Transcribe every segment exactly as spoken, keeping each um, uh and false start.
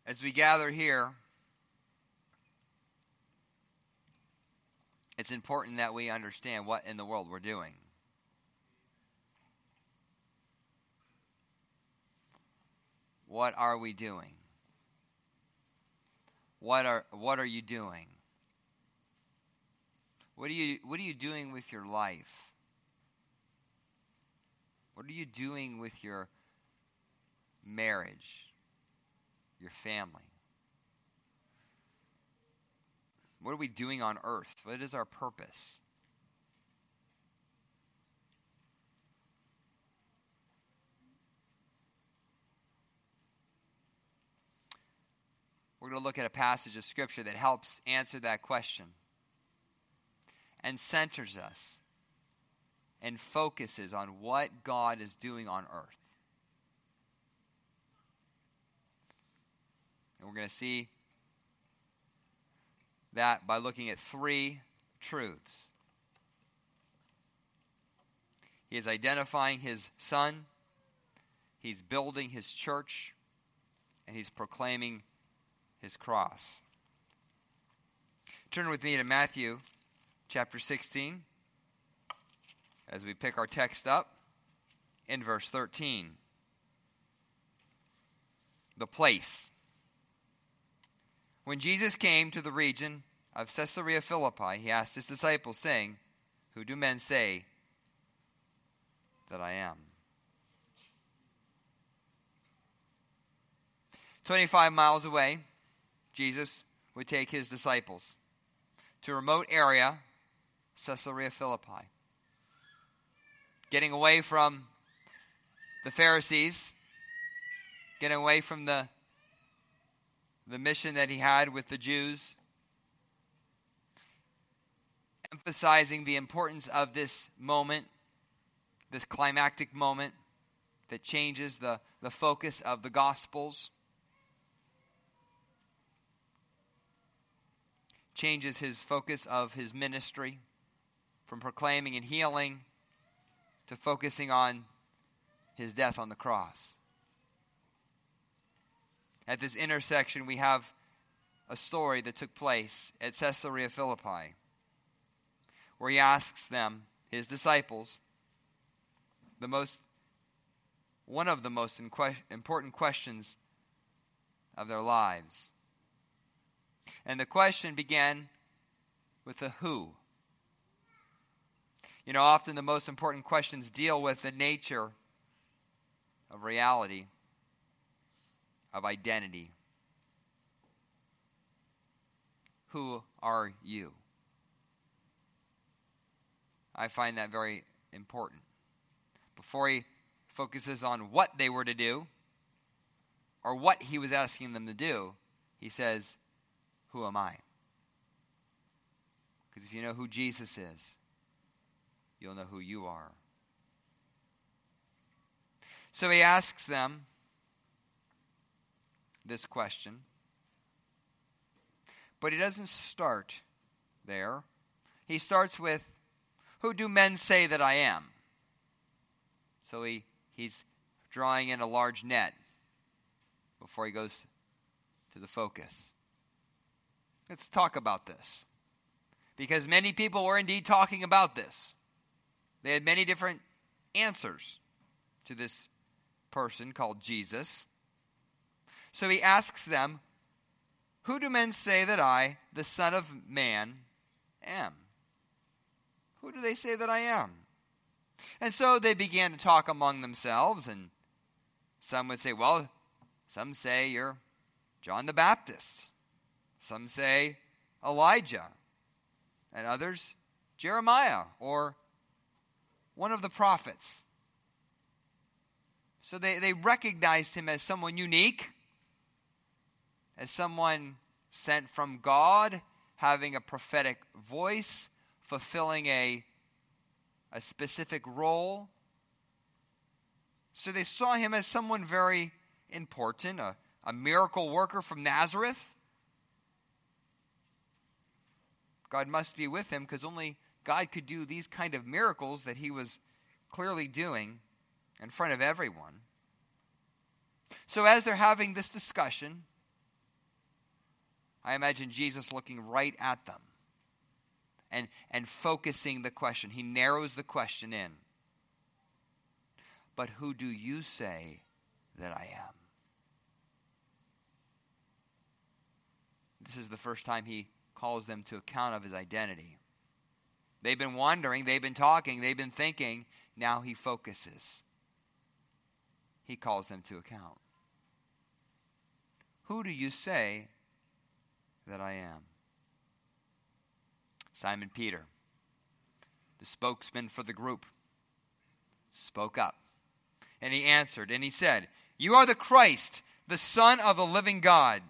As we gather here, it's important that we understand what in the world we're doing. What are we doing? What are what are you doing? What are you what are you doing with your life? What are you doing with your marriage? Your family? What are we doing on earth? What is our purpose? We're going to look at a passage of Scripture that helps answer that question and centers us and focuses on what God is doing on earth. And we're going to see that by looking at three truths. He is identifying his Son, he's building his church, and he's proclaiming his cross. Turn with me to Matthew chapter sixteen as we pick our text up in verse thirteen. The place. When Jesus came to the region of Caesarea Philippi, he asked his disciples, saying, "Who do men say that I am?" twenty-five miles away, Jesus would take his disciples to a remote area, Caesarea Philippi. Getting away from the Pharisees, getting away from the, the mission that he had with the Jews, emphasizing the importance of this moment, this climactic moment that changes the, the focus of the Gospels, changes his focus of his ministry from proclaiming and healing to focusing on his death on the cross. At this intersection, we have a story that took place at Caesarea Philippi, where he asks them, his disciples, the most, one of the most important questions of their lives. And the question began with the who. You know, often the most important questions deal with the nature of reality, of identity. Who are you? I find that very important. Before he focuses on what they were to do, or what he was asking them to do, he says, "Who am I?" Because if you know who Jesus is, you'll know who you are. So he asks them this question, but he doesn't start there. He starts with, "Who do men say that I am?" So he, he's drawing in a large net before he goes to the focus. Let's talk about this. Because many people were indeed talking about this. They had many different answers to this person called Jesus. So he asks them, "Who do men say that I, the Son of Man, am?" Who do they say that I am? And so they began to talk among themselves, and some would say, well, some say you're John the Baptist. Some say Elijah. And others, Jeremiah, or one of the prophets. So they, they recognized him as someone unique, as someone sent from God, having a prophetic voice, fulfilling a, a specific role. So they saw him as someone very important, a, a miracle worker from Nazareth. God must be with him because only God could do these kind of miracles that he was clearly doing in front of everyone. So as they're having this discussion, I imagine Jesus looking right at them and, and focusing the question. He narrows the question in. But who do you say that I am? This is the first time he calls them to account of his identity. They've been wondering, they've been talking, they've been thinking. Now he focuses. He calls them to account. Who do you say that I am? Simon Peter, the spokesman for the group, spoke up. And he answered, and he said, "You are the Christ, the Son of the living God."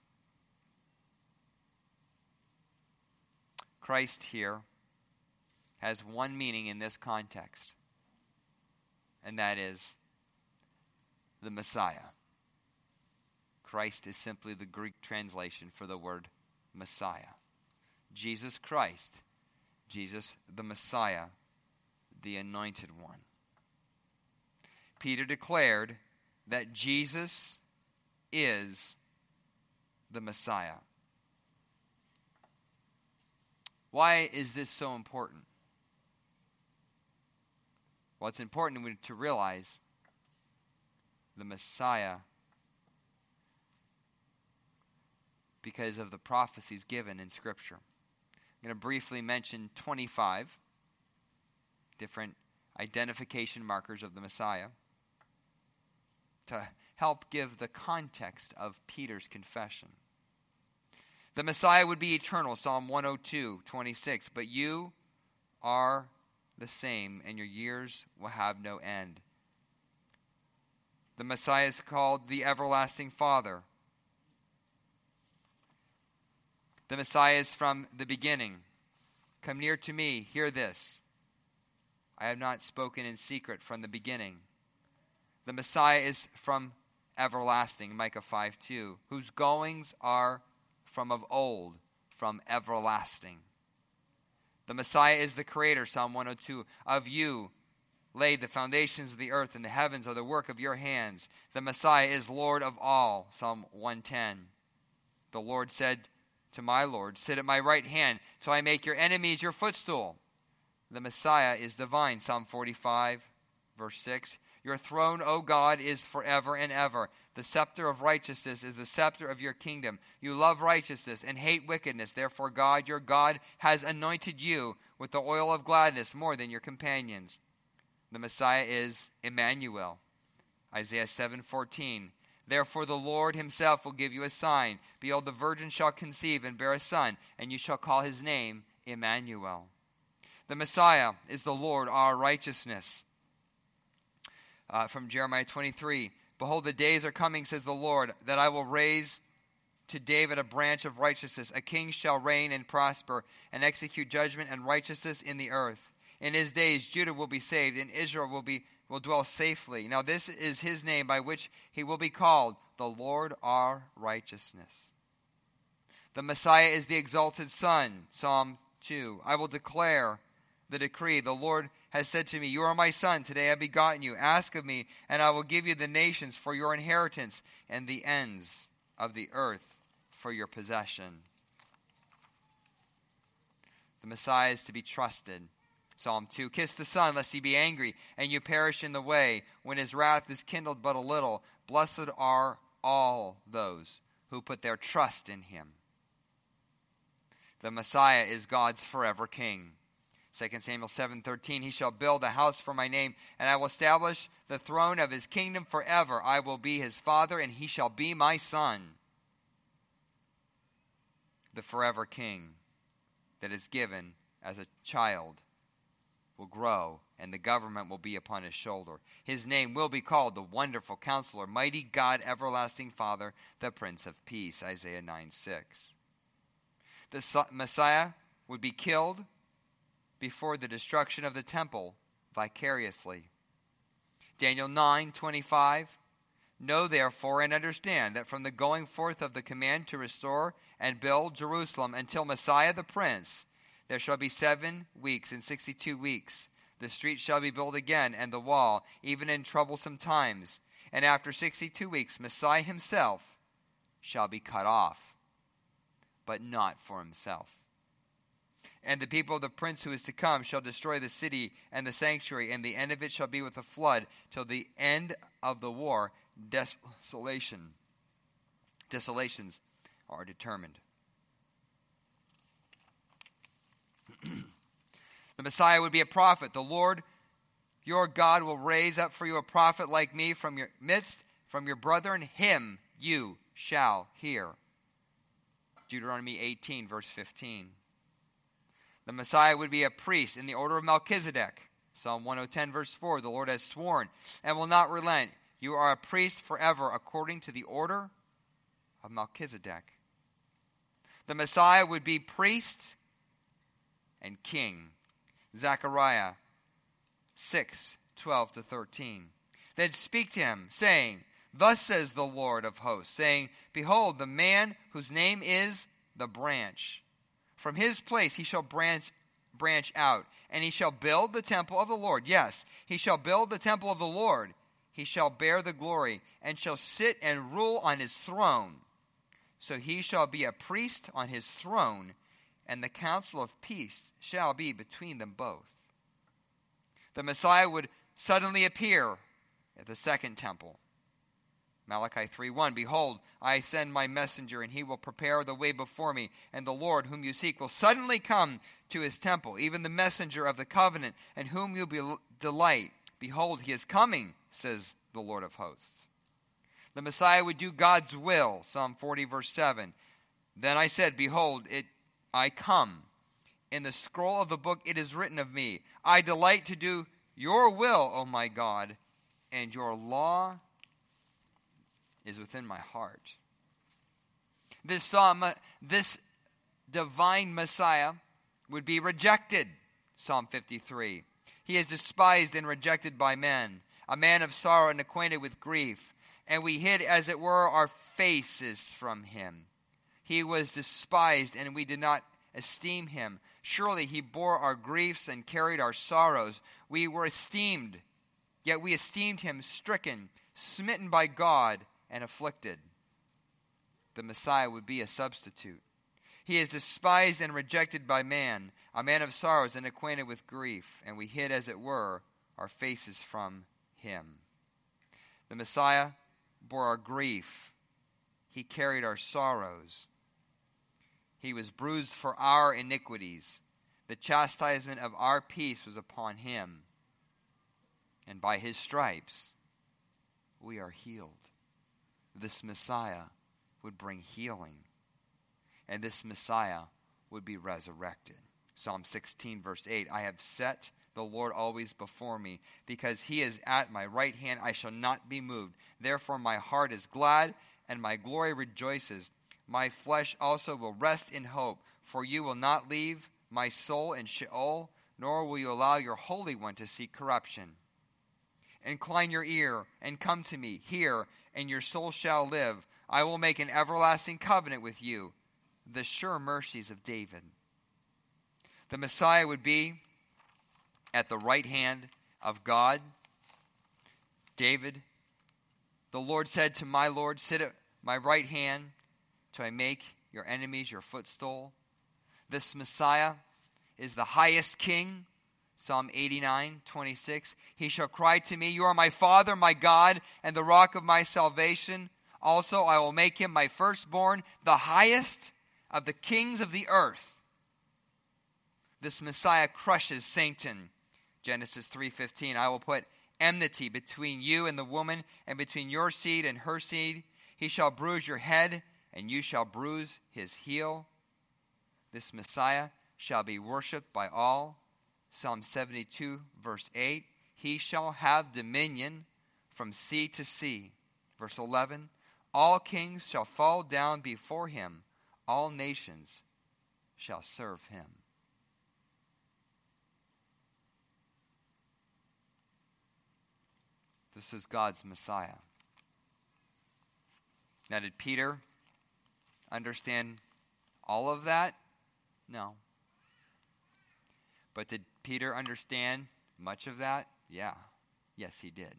Christ here has one meaning in this context, and that is the Messiah. Christ is simply the Greek translation for the word Messiah. Jesus Christ, Jesus the Messiah, the Anointed One. Peter declared that Jesus is the Messiah. Why is this so important? Well, it's important to realize the Messiah because of the prophecies given in Scripture. I'm going to briefly mention twenty-five different identification markers of the Messiah to help give the context of Peter's confession. The Messiah would be eternal, Psalm one oh two, twenty-six. But you are the same, and your years will have no end. The Messiah is called the Everlasting Father. The Messiah is from the beginning. Come near to me, hear this. I have not spoken in secret from the beginning. The Messiah is from everlasting, Micah five two, whose goings are from of old, from everlasting. The Messiah is the Creator, Psalm one oh two. Of you laid the foundations of the earth, and the heavens are the work of your hands. The Messiah is Lord of all, Psalm one ten. The Lord said to my Lord, sit at my right hand, till I make your enemies your footstool. The Messiah is divine, Psalm forty-five, verse six. Your throne, O God, is forever and ever. The scepter of righteousness is the scepter of your kingdom. You love righteousness and hate wickedness. Therefore, God, your God, has anointed you with the oil of gladness more than your companions. The Messiah is Emmanuel, Isaiah seven fourteen. Therefore, the Lord himself will give you a sign. Behold, the virgin shall conceive and bear a son, and you shall call his name Emmanuel. The Messiah is the Lord, our righteousness. Uh, from Jeremiah twenty-three, behold, the days are coming, says the Lord, that I will raise to David a branch of righteousness. A king shall reign and prosper and execute judgment and righteousness in the earth. In his days, Judah will be saved, and Israel will be will dwell safely. Now this is his name by which he will be called, the Lord our righteousness. The Messiah is the exalted Son, Psalm two. I will declare the decree. The Lord has said to me, you are my son. Today I have begotten you. Ask of me, and I will give you the nations for your inheritance, and the ends of the earth for your possession. The Messiah is to be trusted. Psalm two, kiss the Son, lest he be angry, and you perish in the way, when his wrath is kindled but a little. Blessed are all those who put their trust in him. The Messiah is God's forever king. Second Samuel seven thirteen, he shall build a house for my name, and I will establish the throne of his kingdom forever. I will be his father, and he shall be my son. The forever king that is given as a child will grow, and the government will be upon his shoulder. His name will be called the Wonderful Counselor, Mighty God, Everlasting Father, the Prince of Peace, Isaiah nine six. The Messiah would be killed before the destruction of the temple vicariously. Daniel nine twenty-five. Know therefore and understand that from the going forth of the command to restore and build Jerusalem until Messiah the Prince, there shall be seven weeks and sixty-two weeks. The street shall be built again, and the wall, even in troublesome times. And after sixty-two weeks, Messiah himself shall be cut off. but not for himself. And the people of the prince who is to come shall destroy the city and the sanctuary, and the end of it shall be with a flood, till the end of the war. Desolation. Desolations are determined. The Messiah would be a prophet. The Lord your God will raise up for you a prophet like me from your midst, from your brethren. Him you shall hear. Deuteronomy eighteen, verse fifteen. The Messiah would be a priest in the order of Melchizedek. Psalm one ten, verse four. The Lord has sworn and will not relent. You are a priest forever according to the order of Melchizedek. The Messiah would be priest and king. Zechariah six, twelve to thirteen. Then speak to him, saying, Thus says the Lord of hosts, saying, Behold, the man whose name is the branch. From his place he shall branch, branch out, and he shall build the temple of the Lord. Yes, he shall build the temple of the Lord. He shall bear the glory, and shall sit and rule on his throne. So he shall be a priest on his throne, and the counsel of peace shall be between them both. The Messiah would suddenly appear at the second temple. Malachi three one, Behold, I send my messenger, and he will prepare the way before me, and the Lord whom you seek will suddenly come to his temple, even the messenger of the covenant, and whom you be delight. Behold, he is coming, says the Lord of hosts. The Messiah would do God's will, Psalm forty, verse seven. Then I said, Behold, it I come. In the scroll of the book it is written of me, I delight to do your will, O my God, and your law is within my heart. This psalm, this divine Messiah would be rejected, Psalm fifty-three. He is despised and rejected by men, a man of sorrow and acquainted with grief, and we hid, as it were, our faces from him. He was despised, and we did not esteem him. Surely he bore our griefs and carried our sorrows. We were esteemed, yet we esteemed him stricken, smitten by God, and afflicted. The Messiah would be a substitute. He is despised and rejected by man, a man of sorrows and acquainted with grief, and we hid, as it were, our faces from him. The Messiah bore our grief. He carried our sorrows. He was bruised for our iniquities. The chastisement of our peace was upon him. And by his stripes, we are healed. This Messiah would bring healing. And this Messiah would be resurrected. Psalm sixteen, verse eight, I have set the Lord always before me. Because he is at my right hand, I shall not be moved. Therefore my heart is glad, and my glory rejoices. My flesh also will rest in hope, for you will not leave my soul in Sheol, nor will you allow your Holy One to see corruption. Incline your ear and come to me. Hear, and your soul shall live. I will make an everlasting covenant with you, the sure mercies of David. The Messiah would be at the right hand of God. David, the Lord said to my Lord, sit at my right hand till I make your enemies your footstool. This Messiah is the highest king. Psalm eighty-nine, twenty-six. He shall cry to me, you are my Father, my God, and the rock of my salvation. Also I will make him my firstborn, the highest of the kings of the earth. This Messiah crushes Satan. Genesis three fifteen. I will put enmity between you and the woman, and between your seed and her seed. He shall bruise your head, and you shall bruise his heel. This Messiah shall be worshipped by all. Psalm seventy-two, verse eight. He shall have dominion from sea to sea. Verse eleven. All kings shall fall down before him. All nations shall serve him. This is God's Messiah. Now, did Peter understand all of that? No. But did Peter understand much of that? Yeah. Yes, he did.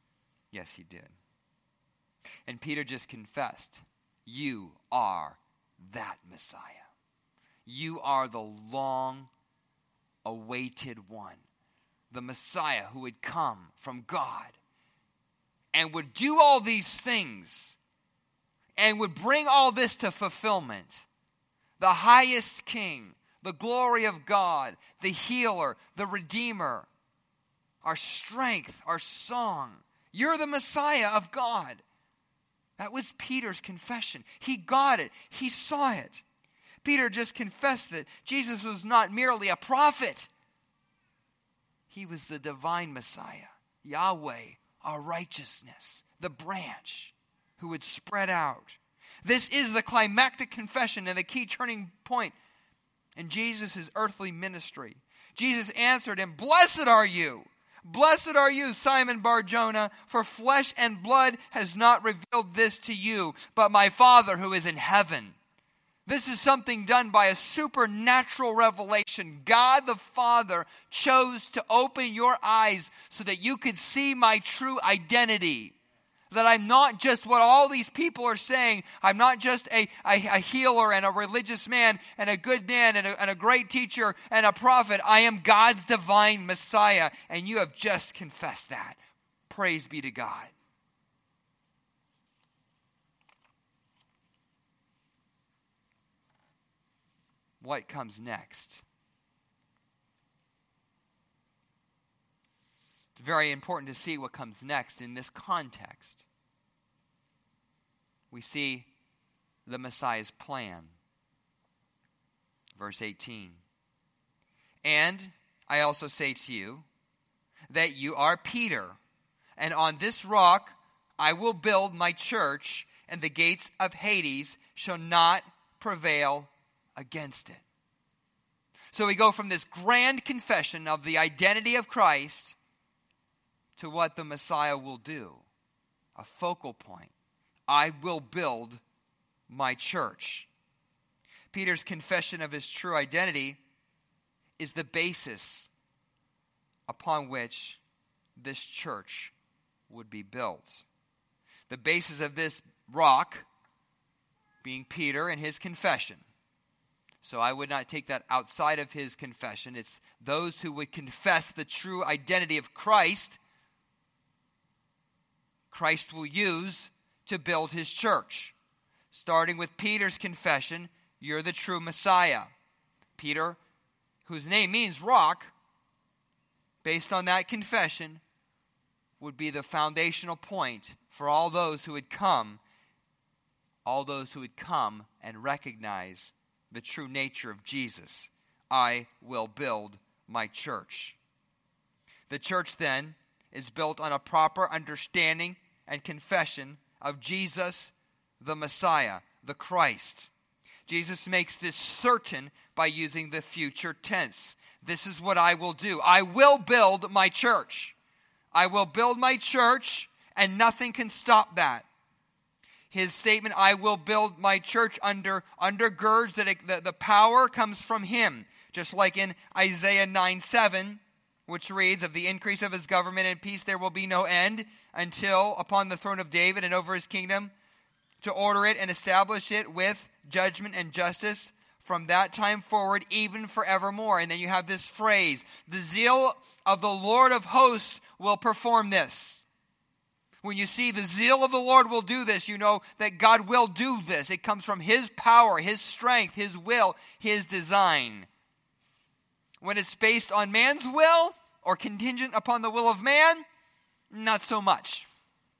Yes, he did. And Peter just confessed, you are that Messiah. You are the long-awaited one. The Messiah who would come from God and would do all these things and would bring all this to fulfillment. The highest King, the glory of God, the healer, the Redeemer, our strength, our song. You're the Messiah of God. That was Peter's confession. He got it. He saw it. Peter just confessed that Jesus was not merely a prophet. He was the divine Messiah, Yahweh, our righteousness, the branch who would spread out. This is the climactic confession and the key turning point in Jesus' earthly ministry. Jesus answered him, "Blessed are you. Blessed are you, Simon Bar-Jonah, for flesh and blood has not revealed this to you, but my Father who is in heaven." This is something done by a supernatural revelation. God the Father chose to open your eyes so that you could see my true identity. That I'm not just what all these people are saying. I'm not just a, a, a healer and a religious man and a good man and a, and a great teacher and a prophet. I am God's divine Messiah, and you have just confessed that. Praise be to God. What comes next? It's very important to see what comes next in this context. We see the Messiah's plan. Verse eighteen. And I also say to you that you are Peter, and on this rock I will build my church, and the gates of Hades shall not prevail against it. So we go from this grand confession of the identity of Christ to what the Messiah will do. A focal point. I will build my church. Peter's confession of his true identity is the basis upon which this church would be built. The basis of this rock being Peter and his confession. So I would not take that outside of his confession. It's those who would confess the true identity of Christ, Christ will use to build his church. Starting with Peter's confession, you're the true Messiah. Peter, whose name means rock, based on that confession, would be the foundational point for all those who would come, all those who would come and recognize the true nature of Jesus. I will build my church. The church then is built on a proper understanding and confession of Jesus, the Messiah, the Christ. Jesus makes this certain by using the future tense. This is what I will do. I will build my church. I will build my church, and nothing can stop that. His statement, I will build my church, under undergirds that it, the, the power comes from him. Just like in Isaiah nine seven, which reads, of the increase of his government and peace there will be no end, until upon the throne of David and over his kingdom, to order it and establish it with judgment and justice from that time forward, even forevermore. And then you have this phrase, the zeal of the Lord of hosts will perform this. When you see the zeal of the Lord will do this, you know that God will do this. It comes from his power, his strength, his will, his design. When it's based on man's will or contingent upon the will of man, not so much.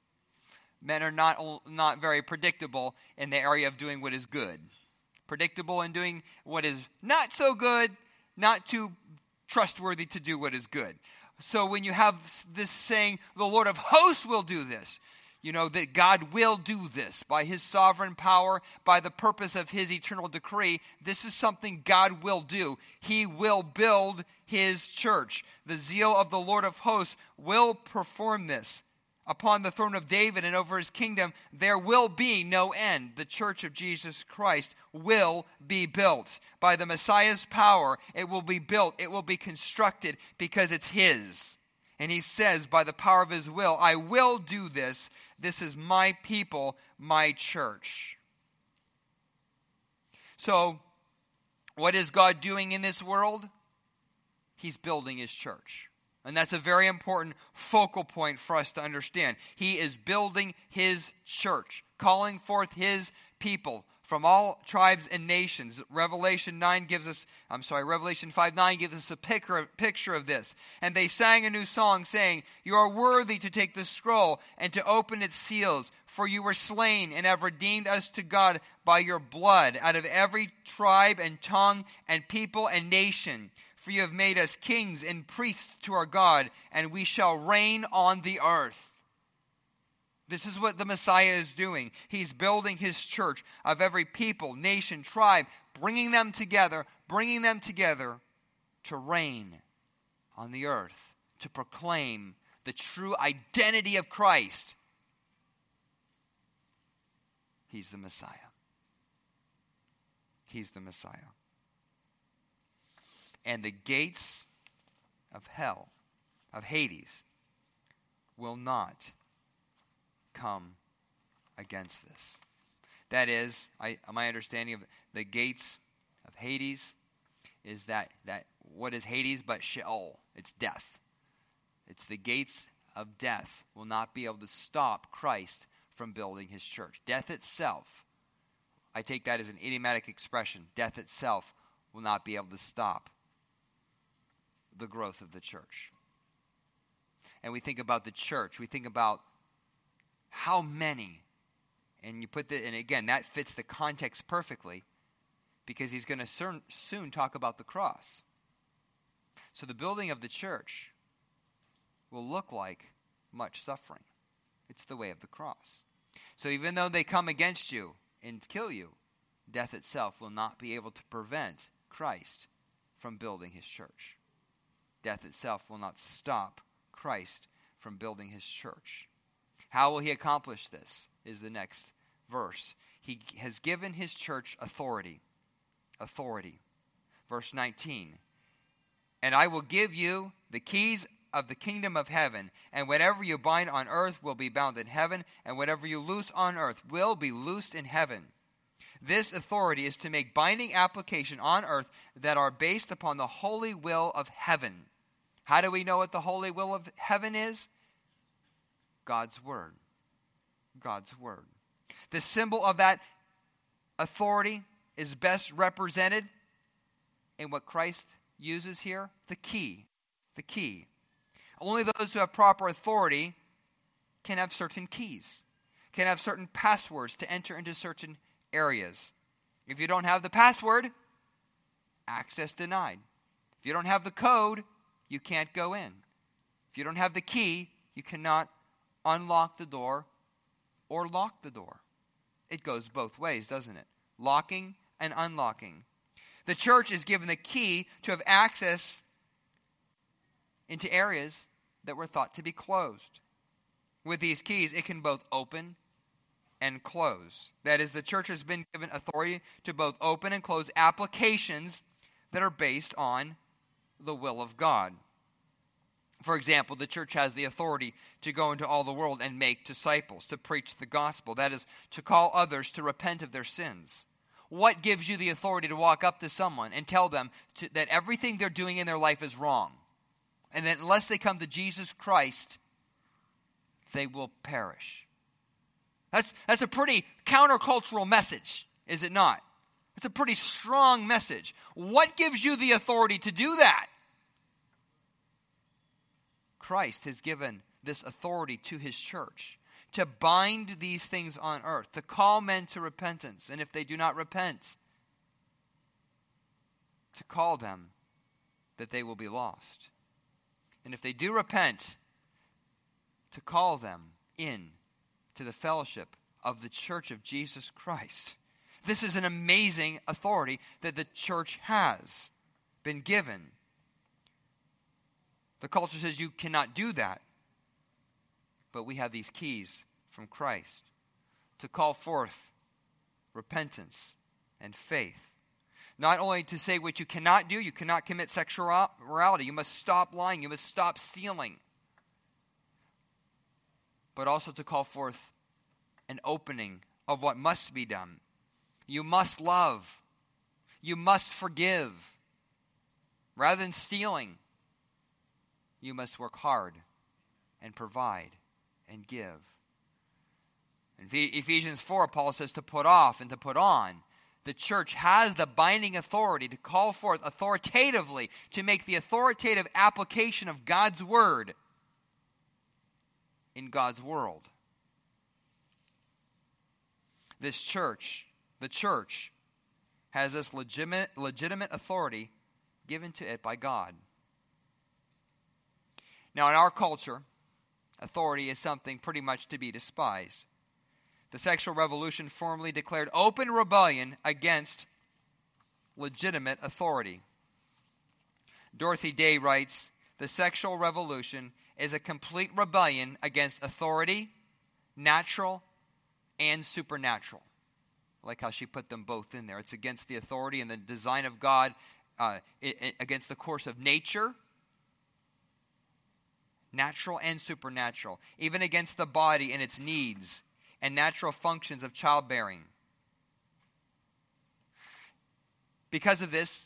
Men are not, not very predictable in the area of doing what is good. Predictable in doing what is not so good, not too trustworthy to do what is good. So when you have this saying, the Lord of hosts will do this, you know that God will do this by his sovereign power, by the purpose of his eternal decree. This is something God will do. He will build his church. The zeal of the Lord of hosts will perform this. Upon the throne of David and over his kingdom, there will be no end. The church of Jesus Christ will be built. By the Messiah's power, it will be built. It will be constructed because it's his. And he says, by the power of his will, I will do this. This is my people, my church. So, what is God doing in this world? He's building his church. And that's a very important focal point for us to understand. He is building his church, calling forth his people from all tribes and nations. Revelation nine gives us, I'm sorry, Revelation five nine gives us a picture of, picture of this. And they sang a new song saying, "You are worthy to take the scroll and to open its seals, for you were slain and have redeemed us to God by your blood out of every tribe and tongue and people and nation. For you have made us kings and priests to our God, and we shall reign on the earth." This is what the Messiah is doing. He's building his church of every people, nation, tribe, bringing them together, bringing them together to reign on the earth, to proclaim the true identity of Christ. He's the Messiah. He's the Messiah. And the gates of hell, of Hades, will not come against this. That is, I, my understanding of the gates of Hades is that, that what is Hades but Sheol? It's death. It's the gates of death will not be able to stop Christ from building his church. Death itself, I take that as an idiomatic expression. Death itself will not be able to stop the growth of the church. And we think about the church. We think about how many, and you put the, and again, that fits the context perfectly because he's going to soon, soon talk about the cross. So the building of the church will look like much suffering. It's the way of the cross. So even though they come against you and kill you, death itself will not be able to prevent Christ from building his church. Death itself will not stop Christ from building his church. How will he accomplish this is the next verse. He has given his church authority. Authority. Verse nineteen. "And I will give you the keys of the kingdom of heaven, and whatever you bind on earth will be bound in heaven, and whatever you loose on earth will be loosed in heaven." This authority is to make binding application on earth that are based upon the holy will of heaven. How do we know what the holy will of heaven is? God's word. God's word. The symbol of that authority is best represented in what Christ uses here, the key. The key. Only those who have proper authority can have certain keys, can have certain passwords to enter into certain areas. If you don't have the password, access denied. If you don't have the code, you can't go in. If you don't have the key, you cannot unlock the door or lock the door. It goes both ways, doesn't it? Locking and unlocking. The church is given the key to have access into areas that were thought to be closed. With these keys, it can both open and close. That is, the church has been given authority to both open and close applications that are based on the will of God. For example, the church has the authority to go into all the world and make disciples, to preach the gospel. That is, to call others to repent of their sins. What gives you the authority to walk up to someone and tell them to, that everything they're doing in their life is wrong? And that unless they come to Jesus Christ, they will perish. That's, that's a pretty countercultural message, is it not? It's a pretty strong message. What gives you the authority to do that? Christ has given this authority to his church to bind these things on earth, to call men to repentance, and if they do not repent, to call them that they will be lost. And if they do repent, to call them in to the fellowship of the church of Jesus Christ. This is an amazing authority that the church has been given. The culture says you cannot do that. But we have these keys from Christ to call forth repentance and faith. Not only to say what you cannot do, you cannot commit sexual immorality, you must stop lying, you must stop stealing. But also to call forth an opening of what must be done. You must love You must forgive. Rather than stealing, you must work hard and provide and give. In Ephesians four, Paul says to put off and to put on. The church has the binding authority to call forth authoritatively, to make the authoritative application of God's word in God's world. This church, the church, has this legitimate, legitimate authority given to it by God. Now, in our culture, authority is something pretty much to be despised. The sexual revolution formally declared open rebellion against legitimate authority. Dorothy Day writes, "The sexual revolution is a complete rebellion against authority, natural and supernatural." I like how she put them both in there. It's against the authority and the design of God, uh, it, it, against the course of nature, natural and supernatural, even against the body and its needs and natural functions of childbearing. Because of this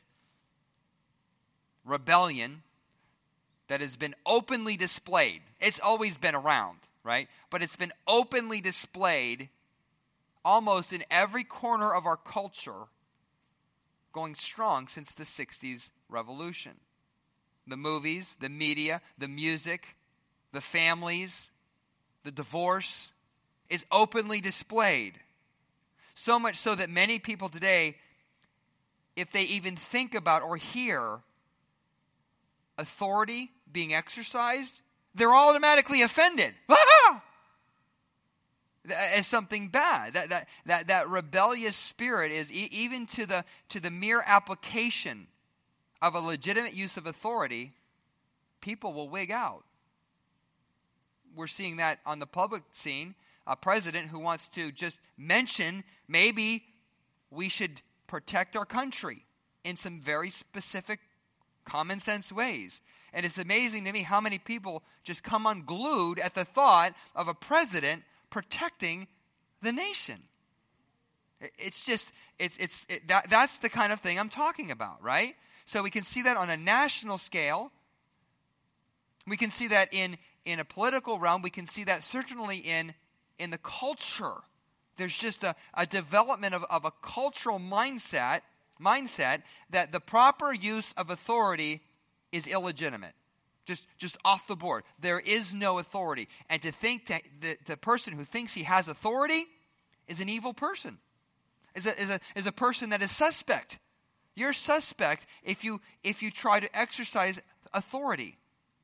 rebellion that has been openly displayed, it's always been around, right? But it's been openly displayed almost in every corner of our culture, going strong since the sixties revolution. The movies, the media, the music, the families, the divorce is openly displayed. So much so that many people today, if they even think about or hear authority being exercised, they're automatically offended. Ah! As something bad. That, that, that, that rebellious spirit is e- even to the, to the mere application of a legitimate use of authority, people will wig out. We're seeing that on the public scene. A president who wants to just mention maybe we should protect our country in some very specific common sense ways. And it's amazing to me how many people just come unglued at the thought of a president protecting the nation. It's just, it's it's it, that that's the kind of thing I'm talking about, right? So we can see that on a national scale. We can see that in, in a political realm. We can see that certainly in in the culture. There's just a, a development of, of a cultural mindset, mindset that the proper use of authority is illegitimate. Just, just off the board. There is no authority. And to think that the, the person who thinks he has authority is an evil person. Is a, is a, is a person that is suspect. You're suspect if you, if you try to exercise authority.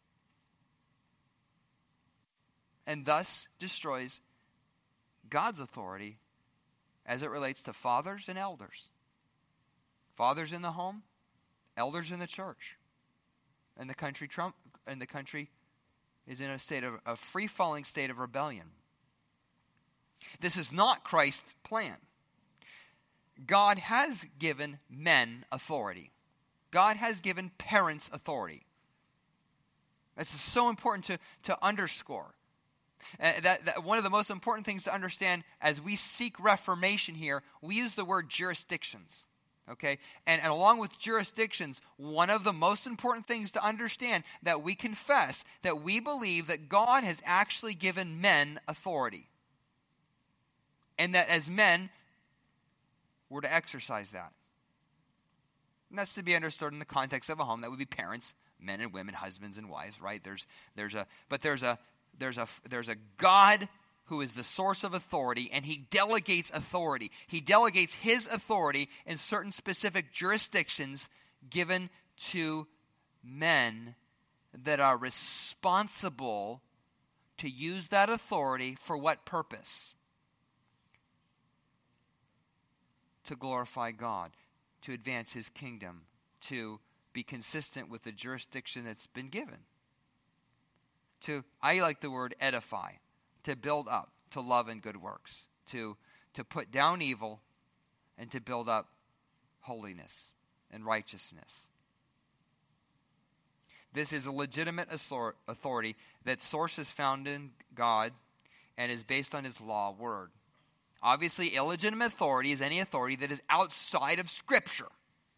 And thus destroys God's authority as it relates to fathers and elders. Fathers in the home, elders in the church. And the country Trump and the country is in a state of a free-falling state of rebellion. This is not Christ's plan. God has given men authority. God has given parents authority. This is so important to, to underscore. Uh, that, that one of the most important things to understand as we seek reformation here, we use the word jurisdictions. Okay? And, and along with jurisdictions, one of the most important things to understand that we confess that we believe that God has actually given men authority. And that as men, we're to exercise that. And that's to be understood in the context of a home. That would be parents, men and women, husbands and wives, right? There's there's a but there's a There's a, there's a God who is the source of authority, and he delegates authority. He delegates his authority in certain specific jurisdictions given to men that are responsible to use that authority for what purpose? To glorify God, to advance his kingdom, to be consistent with the jurisdiction that's been given. To, I like the word edify, to build up, to love and good works, to, to put down evil and to build up holiness and righteousness. This is a legitimate authority that source is found in God and is based on his law word. Obviously, illegitimate authority is any authority that is outside of Scripture.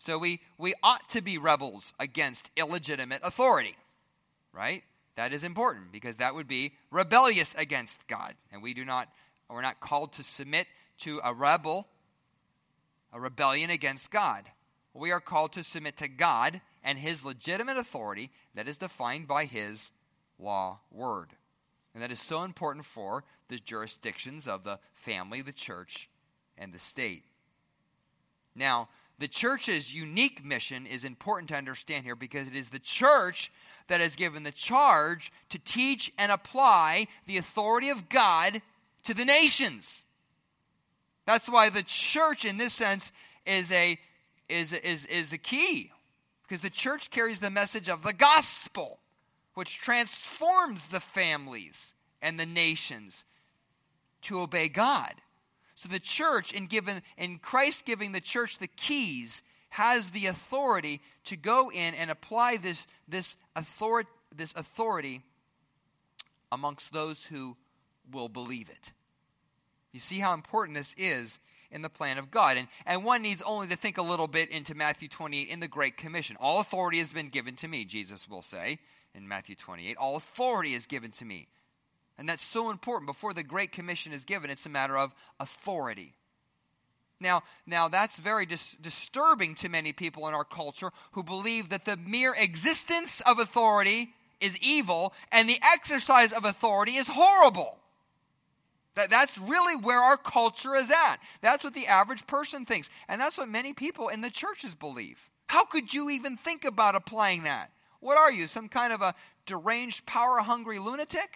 So we, we ought to be rebels against illegitimate authority, right? That is important because that would be rebellious against God. And we do not, we're not called to submit to a rebel, a rebellion against God. We are called to submit to God and his legitimate authority that is defined by his law word. And that is so important for the jurisdictions of the family, the church, and the state. Now, the church's unique mission is important to understand here because it is the church that is given the charge to teach and apply the authority of God to the nations. That's why the church, in this sense, is a is is is the key, because the church carries the message of the gospel, which transforms the families and the nations to obey God. So the church, in given in Christ giving the church the keys, has the authority to go in and apply this this authority this authority amongst those who will believe it. You see how important this is in the plan of God. And, and one needs only to think a little bit into Matthew twenty-eight in the Great Commission. All authority has been given to me, Jesus will say in Matthew twenty-eight. All authority is given to me. And that's so important. Before the Great Commission is given, it's a matter of authority. Now, now that's very dis- disturbing to many people in our culture who believe that the mere existence of authority is evil and the exercise of authority is horrible. That, that's really where our culture is at. That's what the average person thinks. And that's what many people in the churches believe. How could you even think about applying that? What are you, some kind of a deranged, power-hungry lunatic?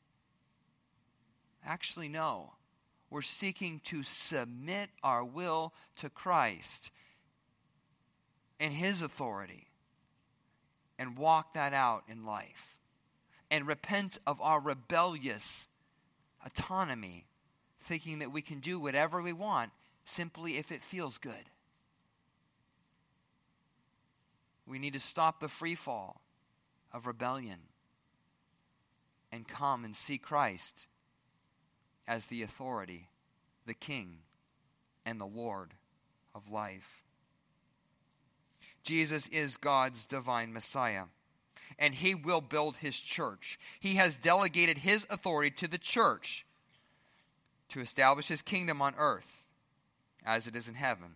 Actually, no. We're seeking to submit our will to Christ and his authority and walk that out in life and repent of our rebellious autonomy, thinking that we can do whatever we want simply if it feels good. We need to stop the free fall of rebellion and come and see Christ as the authority, the King, and the Lord of life. Jesus is God's divine Messiah, and he will build his church. He has delegated his authority to the church to establish his kingdom on earth as it is in heaven.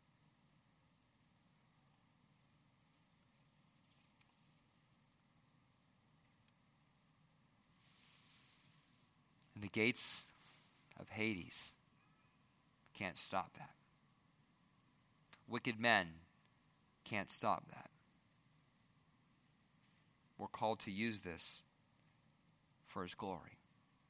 And the gates of Hades can't stop that. Wicked men can't stop that. We're called to use this for his glory.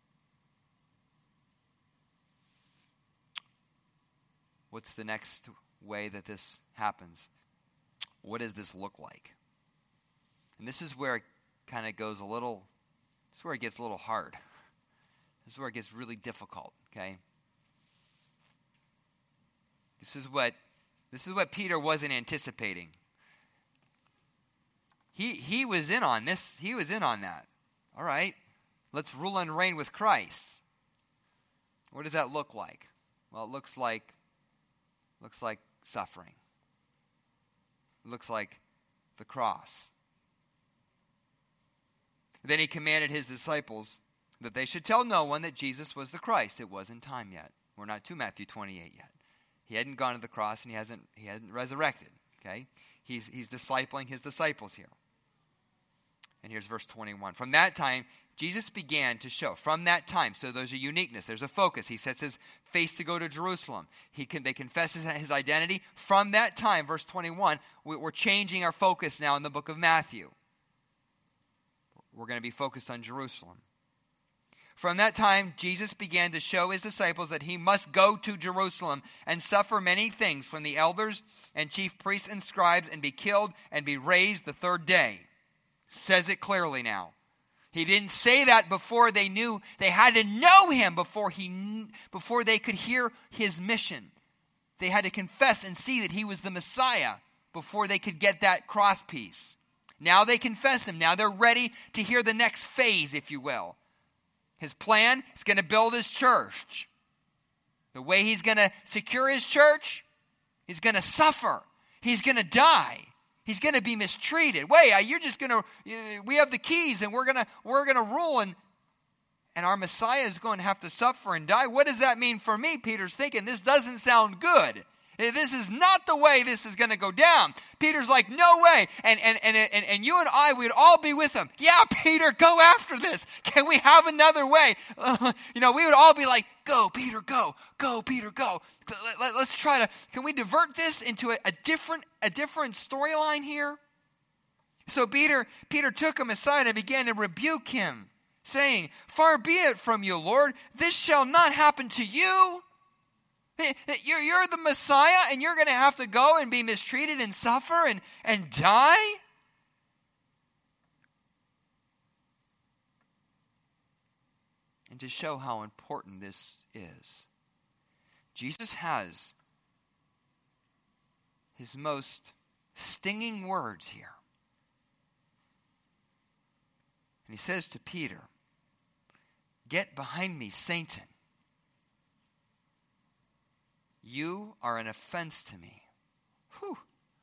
What's the next way that this happens? What does this look like? And this is where it kind of goes a little, this is where it gets a little hard. This is where it gets really difficult, okay? This is what this is what Peter wasn't anticipating. He he was in on this. He was in on that. All right, let's rule and reign with Christ. What does that look like? Well, it looks like looks like suffering. It looks like the cross. Then he commanded his disciples that they should tell no one that Jesus was the Christ. It wasn't time yet. We're not to Matthew twenty-eight yet. He hadn't gone to the cross and he hasn't he hadn't resurrected. Okay? He's he's discipling his disciples here. And here's verse twenty-one. From that time, Jesus began to show. From that time, so there's a uniqueness, there's a focus. He sets his face to go to Jerusalem. He can they confess his, his identity. From that time, verse twenty-one, we, we're changing our focus now in the book of Matthew. We're going to be focused on Jerusalem. From that time, Jesus began to show his disciples that he must go to Jerusalem and suffer many things from the elders and chief priests and scribes and be killed and be raised the third day. Says it clearly now. He didn't say that before they knew. They had to know him before he, before they could hear his mission. They had to confess and see that he was the Messiah before they could get that cross piece. Now they confess him. Now they're ready to hear the next phase, if you will. His plan is going to build his church. The way he's going to secure his church, he's going to suffer. he's going to die. He's going to be mistreated. Wait, you're just going to, we have the keys and we're going to, we're going to rule and, and our Messiah is going to have to suffer and die. What does that mean for me? Peter's thinking, this doesn't sound good. This is not the way this is going to go down. Peter's like, no way. And, and, and, and, and you and I, we'd all be with him. Yeah, Peter, go after this. Can we have another way? Uh, you know, we would all be like, go, Peter, go. Go, Peter, go. Let, let, let's try to, can we divert this into a, a different, a different storyline here? So Peter, Peter took him aside and began to rebuke him, saying, far be it from you, Lord. This shall not happen to you. You're, you're the Messiah and you're going to have to go and be mistreated and suffer and, and die? And to show how important this is, Jesus has his most stinging words here. And he says to Peter, get behind me, Satan. You are an offense to me. Whew.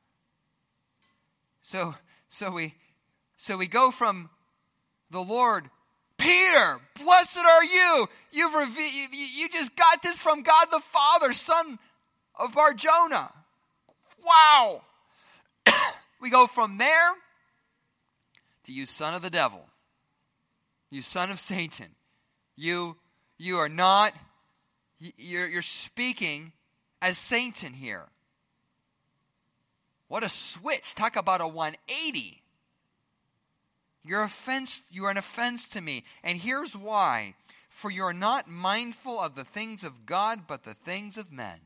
So, so we, so we go from the Lord, Peter, blessed are you. You've reve- you, you just got this from God the Father, son of Bar-Jonah. Wow. We go from there to you, son of the devil. You son of Satan. You, you are not, you're, you're speaking as Satan here. What a switch. Talk about a one eighty. You're offense, you are an offense to me. And here's why. For you are not mindful of the things of God, but the things of men.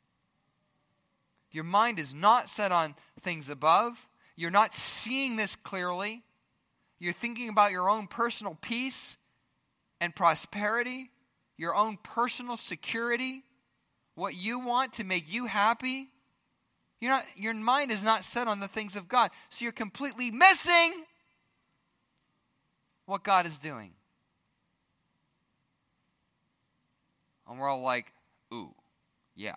Your mind is not set on things above. You're not seeing this clearly. You're thinking about your own personal peace and prosperity, your own personal security, what you want to make you happy. You're not, your mind is not set on the things of God. So you're completely missing what God is doing. And we're all like, ooh, yeah.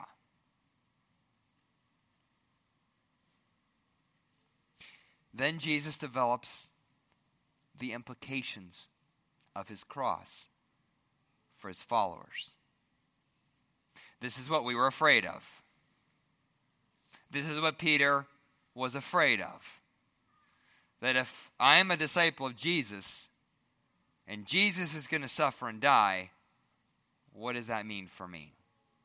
Then Jesus develops the implications of his cross for his followers. This is what we were afraid of. This is what Peter was afraid of. That if I am a disciple of Jesus, and Jesus is going to suffer and die, what does that mean for me?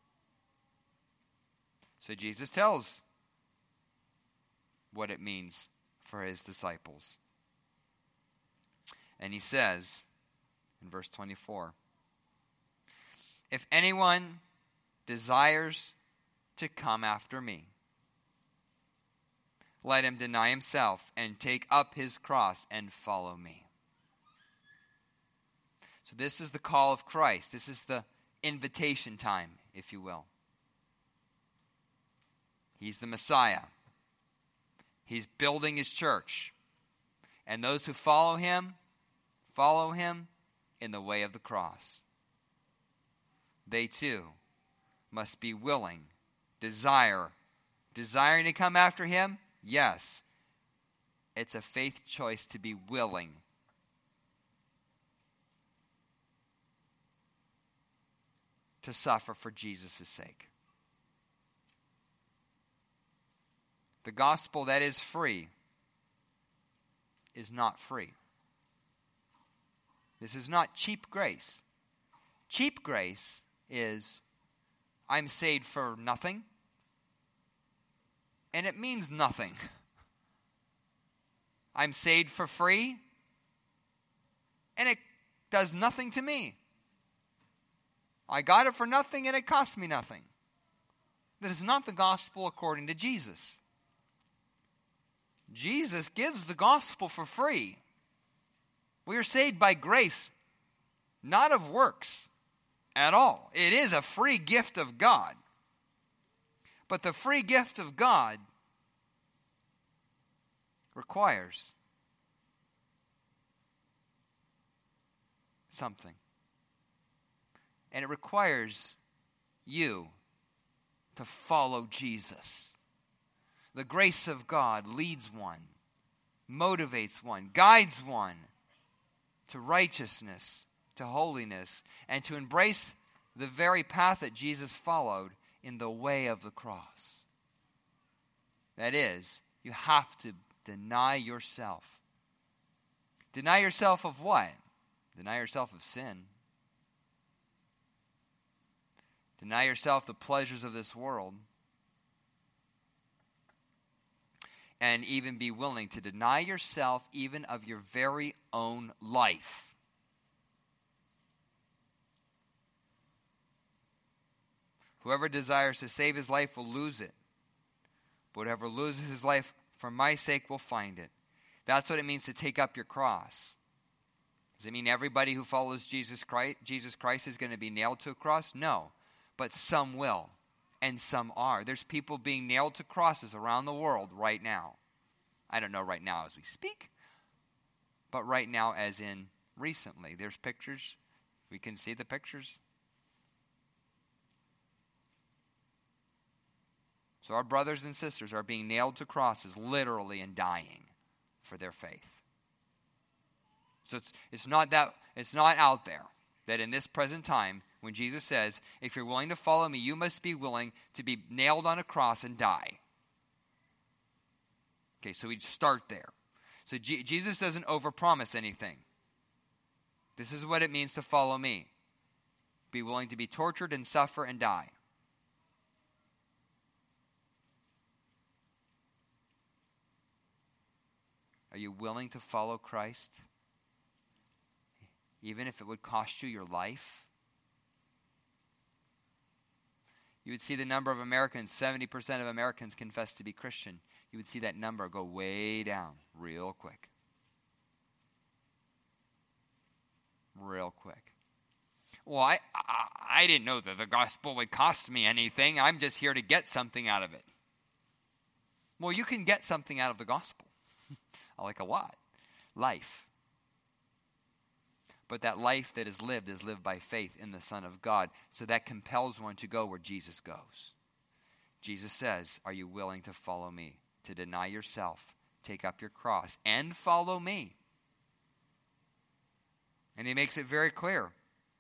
So Jesus tells what it means for his disciples. And he says in verse twenty-four, if anyone desires to come after me, let him deny himself and take up his cross and follow me. So this is the call of Christ. This is the invitation time, if you will. He's the Messiah. He's building his church. And those who follow him, follow him in the way of the cross. They too must be willing, desire, desiring to come after him. Yes, it's a faith choice to be willing. To suffer for Jesus' sake. The gospel that is free is not free. This is not cheap grace. Cheap grace is, I'm saved for nothing, and it means nothing. I'm saved for free, and it does nothing to me. I got it for nothing, and it cost me nothing. That is not the gospel according to Jesus. Jesus gives the gospel for free. We are saved by grace, not of works at all. It is a free gift of God. But the free gift of God requires something. And it requires you to follow Jesus. The grace of God leads one, motivates one, guides one to righteousness, to holiness, and to embrace the very path that Jesus followed in the way of the cross. That is, you have to deny yourself. Deny yourself of what? Deny yourself of sin. Deny yourself the pleasures of this world. And even be willing to deny yourself even of your very own life. Whoever desires to save his life will lose it. But whoever loses his life for my sake will find it. That's what it means to take up your cross. Does it mean everybody who follows Jesus Christ, Jesus Christ is going to be nailed to a cross? No. But some will. And some are. There's people being nailed to crosses around the world right now. I don't know right now as we speak. But right now as in recently. There's pictures. We can see the pictures. So our brothers and sisters are being nailed to crosses literally and dying for their faith. So it's, it's not that it's not out there that in this present time, when Jesus says, if you're willing to follow me, you must be willing to be nailed on a cross and die. Okay, so we start there. So G- Jesus doesn't overpromise anything. This is what it means to follow me. Be willing to be tortured and suffer and die. Are you willing to follow Christ? Even if it would cost you your life? You would see the number of Americans, seventy percent of Americans confess to be Christian. You would see that number go way down real quick. Real quick. Well, I, I, I didn't know that the gospel would cost me anything. I'm just here to get something out of it. Well, you can get something out of the gospel. Like a lot. Life. But that life that is lived is lived by faith in the Son of God. So that compels one to go where Jesus goes. Jesus says, are you willing to follow me? To deny yourself, take up your cross, and follow me. And he makes it very clear.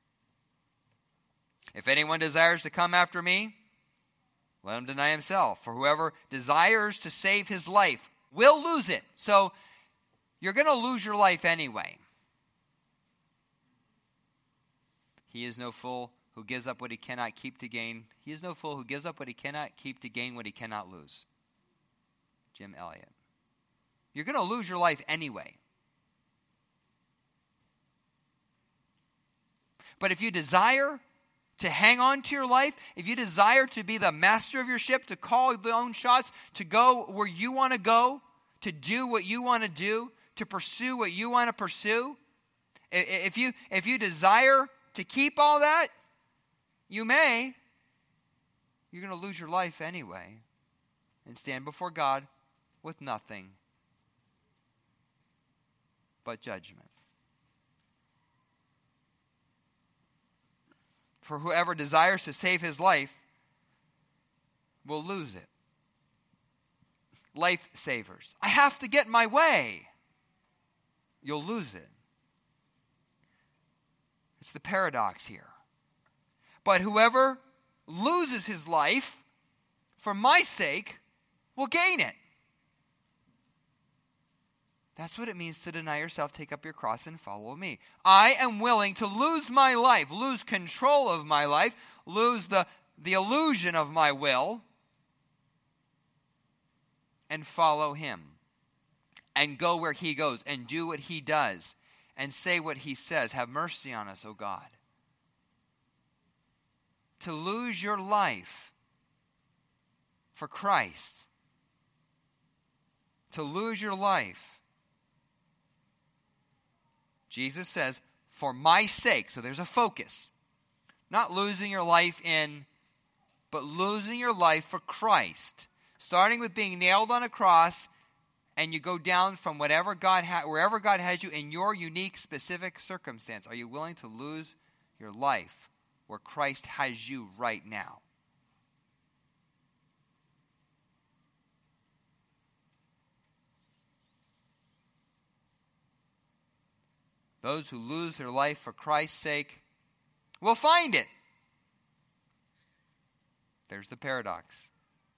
If anyone desires to come after me, let him deny himself. For whoever desires to save his life will lose it. So you're going to lose your life anyway. He is no fool who gives up what he cannot keep to gain. He is no fool who gives up what he cannot keep to gain what he cannot lose. Jim Elliot. You're going to lose your life anyway. But if you desire to hang on to your life, if you desire to be the master of your ship, to call your own shots, to go where you want to go, to do what you want to do, to pursue what you want to pursue, if you if you desire to keep all that, you may. You're going to lose your life anyway and stand before God with nothing but judgment. For whoever desires to save his life will lose it. Life savers. I have to get my way. You'll lose it. It's the paradox here. But whoever loses his life for my sake will gain it. That's what it means to deny yourself, take up your cross, and follow me. I am willing to lose my life, lose control of my life, lose the, the illusion of my will, and follow him. And go where he goes, and do what he does, and say what he says. Have mercy on us, O God. To lose your life for Christ. To lose your life. Jesus says, for my sake. So there's a focus. Not losing your life in, but losing your life for Christ. Starting with being nailed on a cross, and you go down from whatever God ha- wherever God has you in your unique, specific circumstance. Are you willing to lose your life where Christ has you right now? those who lose their life for Christ's sake will find it. There's the paradox.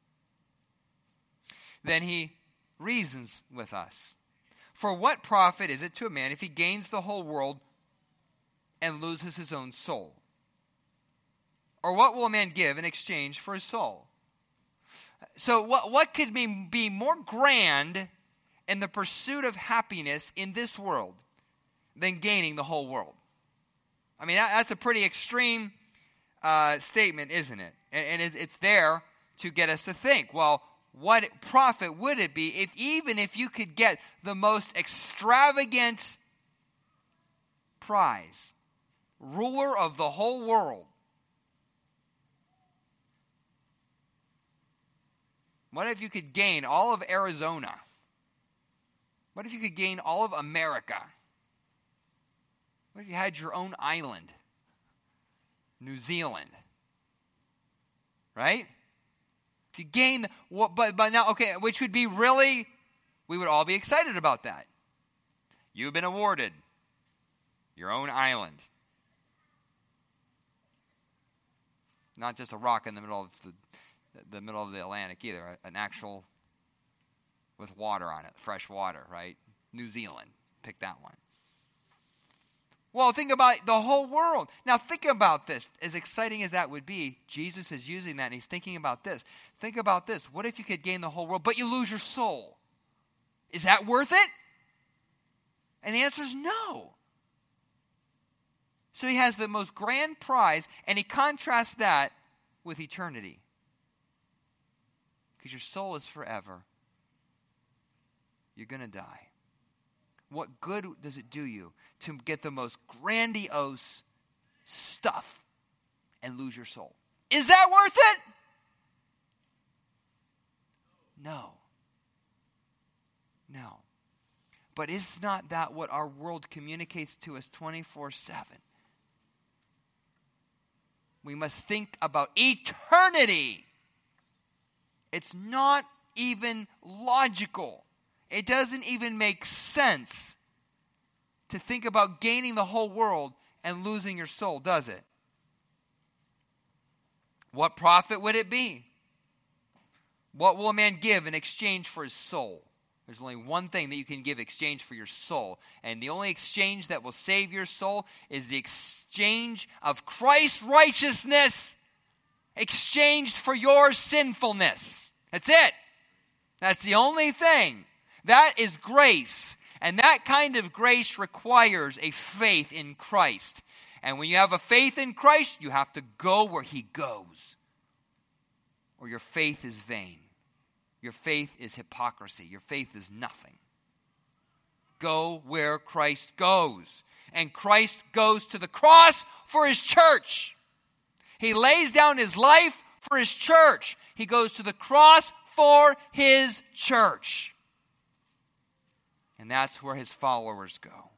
Then he reasons with us. For what profit is it to a man if he gains the whole world and loses his own soul? Or what will a man give in exchange for his soul? So what, what could be, be more grand in the pursuit of happiness in this world than gaining the whole world? I mean, that, that's a pretty extreme uh, statement, isn't it? And, and it, it's there to get us to think, well, what profit would it be if even if you could get the most extravagant prize, ruler of the whole world? What if you could gain all of Arizona? What if you could gain all of America? What if you had your own island? New Zealand. Right? If you gain, what, but, but now, okay, which would be really, we would all be excited about that. You've been awarded your own island. Not just a rock in the middle of the, the middle of the Atlantic either, an actual with water on it, fresh water, right? New Zealand, pick that one. Well, think about the whole world. Now, think about this. As exciting as that would be, Jesus is using that, and he's thinking about this. Think about this. What if you could gain the whole world, but you lose your soul? Is that worth it? And the answer is no. So he has the most grand prize, and he contrasts that with eternity. Because your soul is forever. You're going to die. What good does it do you to get the most grandiose stuff and lose your soul? Is that worth it? No. No. But is not that what our world communicates to us twenty-four seven? We must think about eternity. It's not even logical. It doesn't even make sense to think about gaining the whole world and losing your soul, does it? What profit would it be? What will a man give in exchange for his soul? There's only one thing that you can give in exchange for your soul. And the only exchange that will save your soul is the exchange of Christ's righteousness exchanged for your sinfulness. That's it. That's the only thing. That is grace. And that kind of grace requires a faith in Christ. And when you have a faith in Christ, you have to go where he goes. Or your faith is vain. Your faith is hypocrisy. Your faith is nothing. Go where Christ goes. And Christ goes to the cross for his church. He lays down his life for his church. He goes to the cross for his church. And that's where his followers go.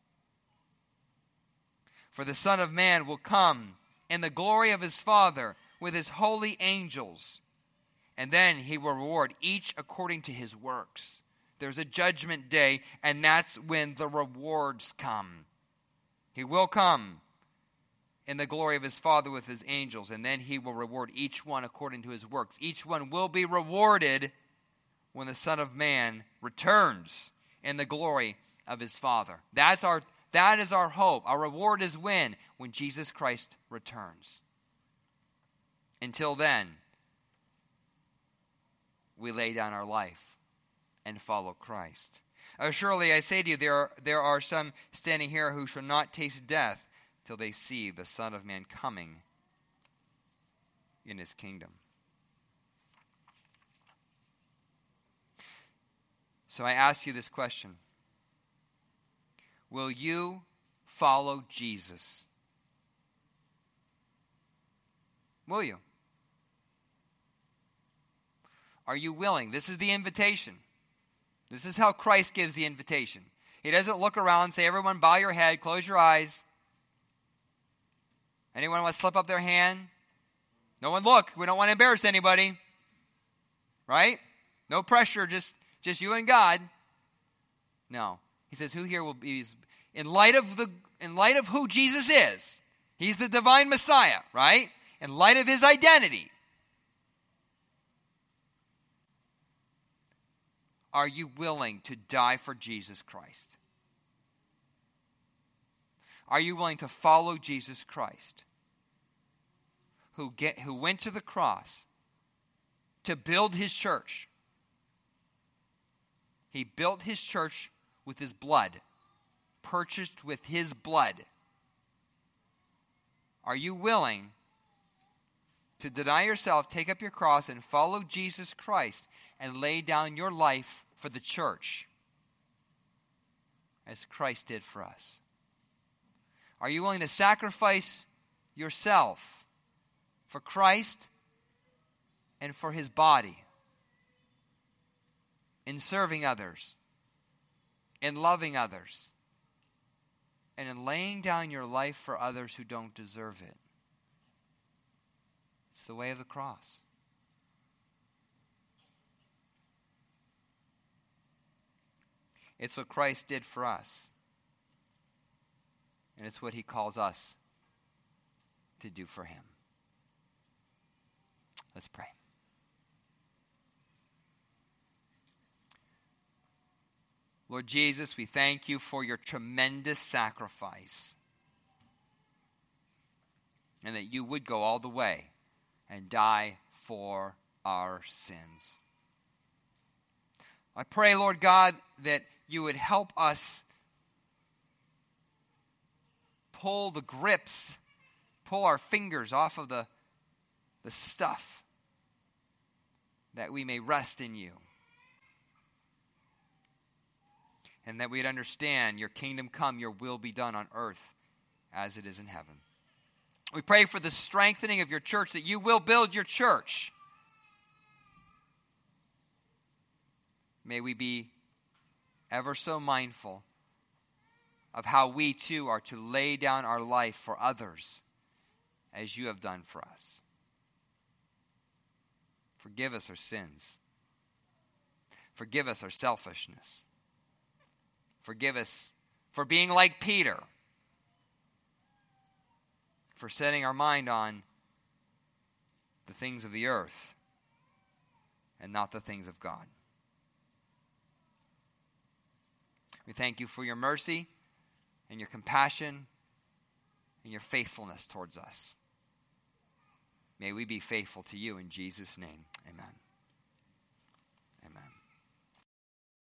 For the Son of Man will come in the glory of his Father with his holy angels. And then he will reward each according to his works. There's a judgment day, and that's when the rewards come. He will come in the glory of his Father with his angels, and then he will reward each one according to his works. Each one will be rewarded when the Son of Man returns in the glory of his Father. That's our, that is our hope. Our reward is when? When Jesus Christ returns. Until then, we lay down our life and follow Christ. Uh, surely I say to you, there are, there are some standing here who shall not taste death till they see the Son of Man coming in his kingdom. So I ask you this question. Will you follow Jesus? Will you? Are you willing? This is the invitation. This is how Christ gives the invitation. He doesn't look around and say, everyone bow your head, close your eyes. Anyone want to slip up their hand? No one look. We don't want to embarrass anybody. Right? No pressure, just, just you and God. No. He says, who here will be in light of the in light of who Jesus is, he's the divine Messiah, right? In light of his identity, are you willing to die for Jesus Christ? Are you willing to follow Jesus Christ, who get who went to the cross to build his church? He built his church with his blood, purchased with his blood. Are you willing to deny yourself, take up your cross, and follow Jesus Christ and lay down your life for the church as Christ did for us? Are you willing to sacrifice yourself for Christ and for his body, in serving others, in loving others, and in laying down your life for others who don't deserve it? It's the way of the cross. It's what Christ did for us. And it's what he calls us to do for him. Let's pray. Lord Jesus, we thank you for your tremendous sacrifice, and that you would go all the way and die for our sins. I pray, Lord God, that you would help us pull the grips, pull our fingers off of the, the stuff, that we may rest in you. And that we'd understand your kingdom come, your will be done on earth as it is in heaven. We pray for the strengthening of your church, that you will build your church. May we be ever so mindful of how we too are to lay down our life for others as you have done for us. Forgive us our sins. Forgive us our selfishness. Forgive us for being like Peter, for setting our mind on the things of the earth and not the things of God. We thank you for your mercy and your compassion and your faithfulness towards us. May we be faithful to you in Jesus' name. Amen.